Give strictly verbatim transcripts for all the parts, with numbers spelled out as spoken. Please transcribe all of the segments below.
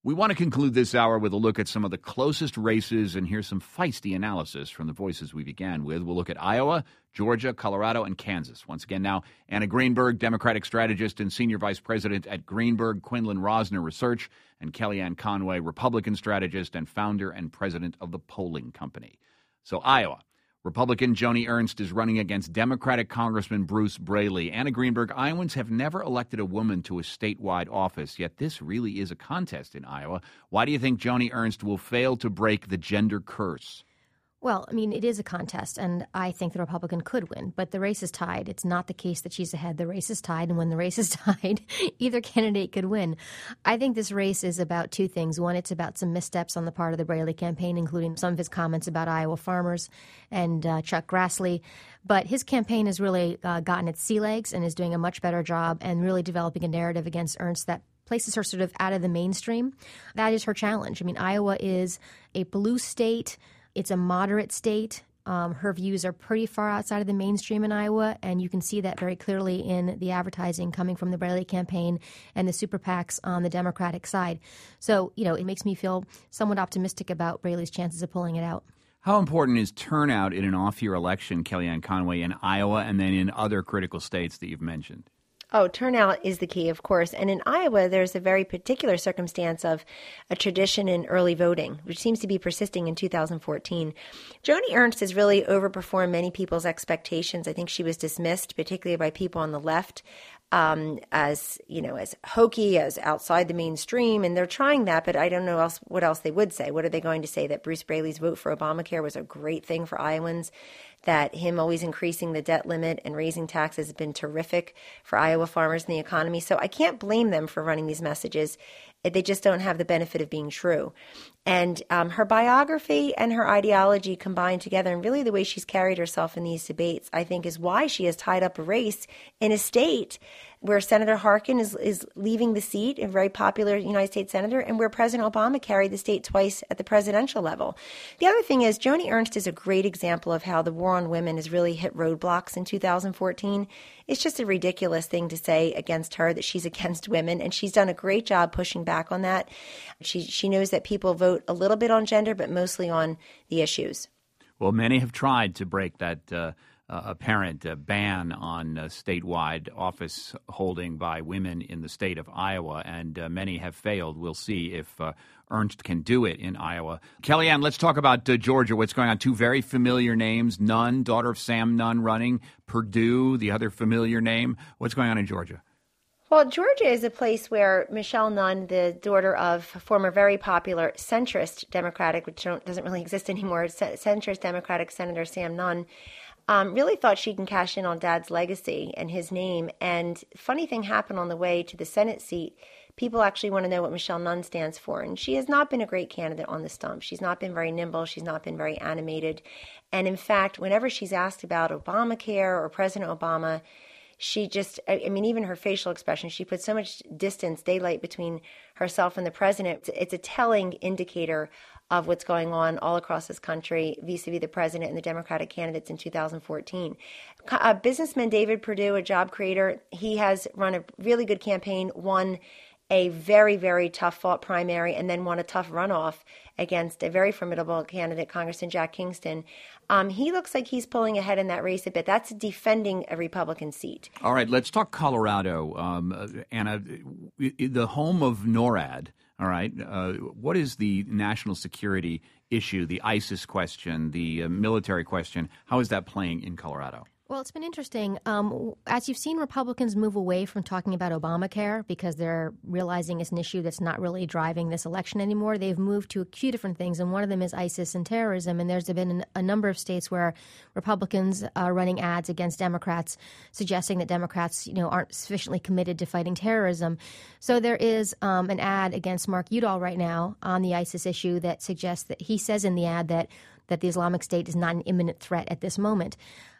We want to conclude this hour with a look at some of the closest races and hear some feisty analysis from the voices we began with. We'll look at Iowa, Georgia, Colorado, and Kansas. Once again now, Anna Greenberg, Democratic strategist and senior vice president at Greenberg Quinlan Rosner Research, and Kellyanne Conway, Republican strategist and founder and president of the Polling Company. So Iowa. Republican Joni Ernst is running against Democratic Congressman Bruce Braley. Anna Greenberg, Iowans have never elected a woman to a statewide office, yet this really is a contest in Iowa. Why do you think Joni Ernst will fail to break the gender curse? Well, I mean, it is a contest, and I think the Republican could win, but the race is tied. It's not the case that she's ahead. The race is tied, and when the race is tied, either candidate could win. I think this race is about two things. One, it's about some missteps on the part of the Braley campaign, including some of his comments about Iowa farmers and uh, Chuck Grassley. But his campaign has really uh, gotten its sea legs and is doing a much better job and really developing a narrative against Ernst that places her sort of out of the mainstream. That is her challenge. I mean, Iowa is a blue state. It's a moderate state. Um, her views are pretty far outside of the mainstream in Iowa, and you can see that very clearly in the advertising coming from the Braley campaign and the super PACs on the Democratic side. So, you know, it makes me feel somewhat optimistic about Braley's chances of pulling it out. How important is turnout in an off-year election, Kellyanne Conway, in Iowa and then in other critical states that you've mentioned? Oh, turnout is the key, of course. And in Iowa, there's a very particular circumstance of a tradition in early voting, which seems to be persisting in two thousand fourteen. Joni Ernst has really overperformed many people's expectations. I think she was dismissed, particularly by people on the left, um, as, you know, as hokey, as outside the mainstream. And they're trying that, but I don't know else what else they would say. What are they going to say? That Bruce Braley's vote for Obamacare was a great thing for Iowans? That him always increasing the debt limit and raising taxes has been terrific for Iowa farmers and the economy. So I can't blame them for running these messages. They just don't have the benefit of being true. And um, her biography and her ideology combined together, and really the way she's carried herself in these debates, I think is why she has tied up a race in a state where Senator Harkin is, is leaving the seat, a very popular United States senator, and where President Obama carried the state twice at the presidential level. The other thing is Joni Ernst is a great example of how the war on women has really hit roadblocks in two thousand fourteen. It's just a ridiculous thing to say against her that she's against women, and she's done a great job pushing back on that. She she knows that people vote a little bit on gender, but mostly on the issues. Well, many have tried to break that uh, uh, apparent uh, ban on uh, statewide office holding by women in the state of Iowa, and uh, many have failed. We'll see if uh, Ernst can do it in Iowa. Kellyanne, let's talk about uh, Georgia. What's going on? Two very familiar names. Nunn, daughter of Sam Nunn, running. Perdue, the other familiar name. What's going on in Georgia? Well, Georgia is a place where Michelle Nunn, the daughter of former very popular centrist Democratic, which don't, doesn't really exist anymore, centrist Democratic Senator Sam Nunn, um, really thought she can cash in on Dad's legacy and his name. And funny thing happened on the way to the Senate seat. People actually want to know what Michelle Nunn stands for. And she has not been a great candidate on the stump. She's not been very nimble. She's not been very animated. And in fact, whenever she's asked about Obamacare or President Obama, she just, I mean, even her facial expression, she put so much distance, daylight between herself and the president. It's, it's a telling indicator of what's going on all across this country vis-a-vis the president and the Democratic candidates in two thousand fourteen. Uh, businessman David Perdue, a job creator, he has run a really good campaign, won a very, very tough fought primary, and then won a tough runoff against a very formidable candidate, Congressman Jack Kingston. Um, he looks like he's pulling ahead in that race a bit. That's defending a Republican seat. All right, let's talk Colorado. Um, Anna, the home of NORAD, all right, uh, what is the national security issue, the ISIS question, the uh, military question? How is that playing in Colorado? Well, it's been interesting. Um, as you've seen Republicans move away from talking about Obamacare because they're realizing it's an issue that's not really driving this election anymore, they've moved to a few different things, and one of them is ISIS and terrorism. And there's been a number of states where Republicans are running ads against Democrats, suggesting that Democrats, you know, aren't sufficiently committed to fighting terrorism. So there is um, an ad against Mark Udall right now on the ISIS issue that suggests that he says in the ad that that the Islamic State is not an imminent threat at this moment.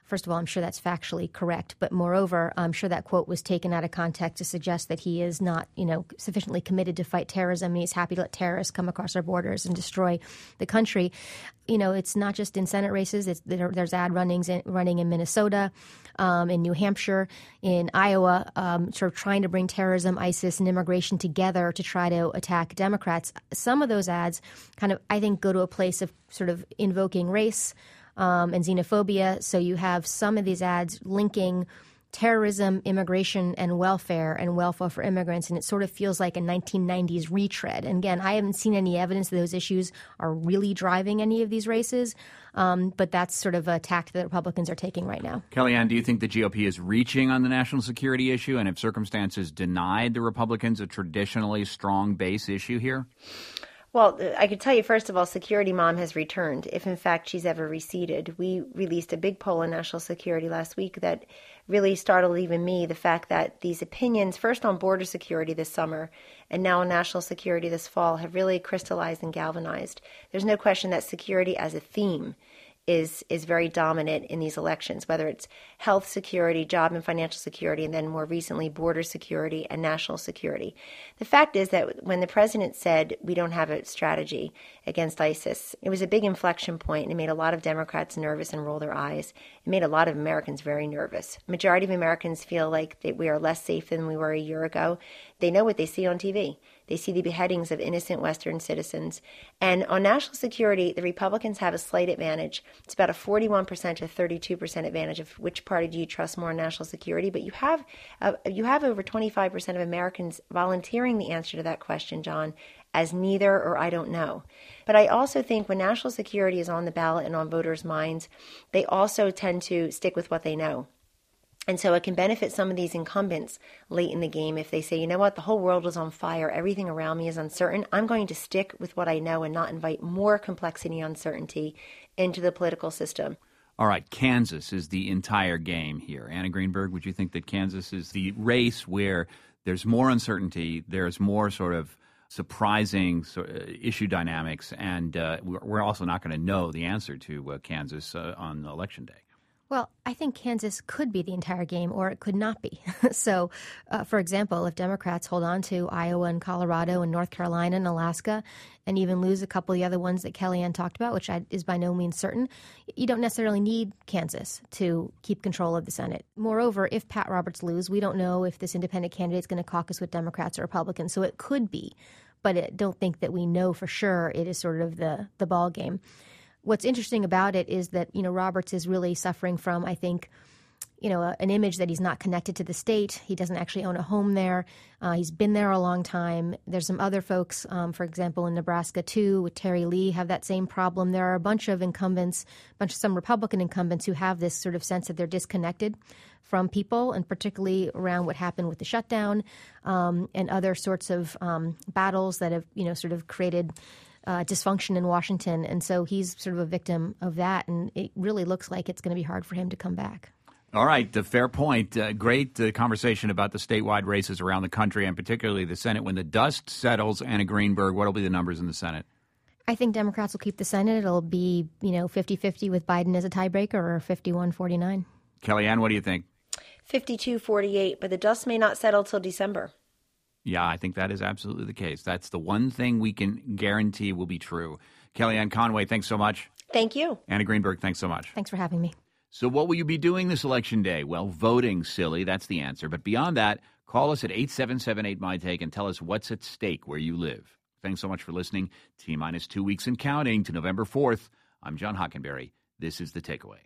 First of all, I'm sure that's factually correct. But moreover, I'm sure that quote was taken out of context to suggest that he is not, you know, sufficiently committed to fight terrorism. And he's happy to let terrorists come across our borders and destroy the country. You know, it's not just in Senate races. It's, there, there's ad runnings in, running in Minnesota, um, in New Hampshire, in Iowa, um, sort of trying to bring terrorism, ISIS, and immigration together to try to attack Democrats. Some of those ads kind of, I think, go to a place of sort of invoking race Um, and xenophobia. So you have some of these ads linking terrorism, immigration, and welfare, and welfare for immigrants, and it sort of feels like a nineteen nineties retread. And again, I haven't seen any evidence that those issues are really driving any of these races, um, but that's sort of a tack that Republicans are taking right now. Kellyanne, do you think the G O P is reaching on the national security issue, and if circumstances denied the Republicans a traditionally strong base issue here? Well, I could tell you, first of all, Security Mom has returned, if in fact she's ever receded. We released a big poll on national security last week that really startled even me, the fact that these opinions, first on border security this summer and now on national security this fall, have really crystallized and galvanized. There's no question that security as a theme is is very dominant in these elections, whether it's health security, job and financial security, and then more recently border security and national security. The fact is that when the president said we don't have a strategy against ISIS, it was a big inflection point, and it made a lot of Democrats nervous and roll their eyes. It made a lot of Americans very nervous. Majority of Americans feel like that we are less safe than we were a year ago. They know what they see on T V. They see the beheadings of innocent Western citizens. And on national security, the Republicans have a slight advantage. It's about a forty-one percent to thirty-two percent advantage of which party do you trust more on national security. But you have uh, you have over twenty-five percent of Americans volunteering the answer to that question, John, as neither or I don't know. But I also think when national security is on the ballot and on voters' minds, they also tend to stick with what they know. And so it can benefit some of these incumbents late in the game if they say, you know what, the whole world is on fire, everything around me is uncertain. I'm going to stick with what I know and not invite more complexity and uncertainty into the political system. All right, Kansas is the entire game here. Anna Greenberg, would you think that Kansas is the race where there's more uncertainty, there's more sort of surprising sort of issue dynamics, and uh, we're also not going to know the answer to uh, Kansas uh, on Election Day? Well, I think Kansas could be the entire game, or it could not be. So, uh, for example, if Democrats hold on to Iowa and Colorado and North Carolina and Alaska and even lose a couple of the other ones that Kellyanne talked about, which I, is by no means certain, you don't necessarily need Kansas to keep control of the Senate. Moreover, if Pat Roberts lose, we don't know if this independent candidate is going to caucus with Democrats or Republicans. So it could be, but I don't think that we know for sure it is sort of the, the ball game. What's interesting about it is that, you know, Roberts is really suffering from, I think, you know, a, an image that he's not connected to the state. He doesn't actually own a home there. Uh, he's been there a long time. There's some other folks, um, for example, in Nebraska, too, with Terry Lee, have that same problem. There are a bunch of incumbents, a bunch of some Republican incumbents who have this sort of sense that they're disconnected from people, and particularly around what happened with the shutdown um, and other sorts of um, battles that have, you know, sort of created Uh, dysfunction in Washington. And so he's sort of a victim of that. And it really looks like it's going to be hard for him to come back. All right. Uh, fair point. Uh, great uh, conversation about the statewide races around the country, and particularly the Senate. When the dust settles, Anna Greenberg, what will be the numbers in the Senate? I think Democrats will keep the Senate. It'll be, you know, fifty-fifty with Biden as a tiebreaker, or fifty-one forty-nine. Kellyanne, what do you think? fifty-two forty-eight, but the dust may not settle till December. Yeah, I think that is absolutely the case. That's the one thing we can guarantee will be true. Kellyanne Conway, thanks so much. Thank you. Anna Greenberg, thanks so much. Thanks for having me. So what will you be doing this Election Day? Well, voting, silly. That's the answer. But beyond that, call us at eight seven seven eight, M Y T A K E and tell us what's at stake where you live. Thanks so much for listening. T-minus two weeks and counting to November fourth. I'm John Hockenberry. This is The Takeaway.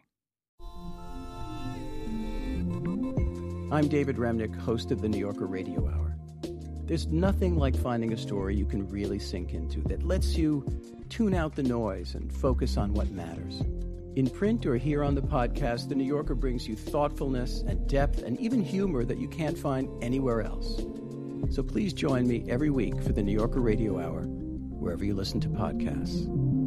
I'm David Remnick, host of the New Yorker Radio Hour. There's nothing like finding a story you can really sink into that lets you tune out the noise and focus on what matters. In print or here on the podcast, The New Yorker brings you thoughtfulness and depth and even humor that you can't find anywhere else. So please join me every week for the New Yorker Radio Hour, wherever you listen to podcasts.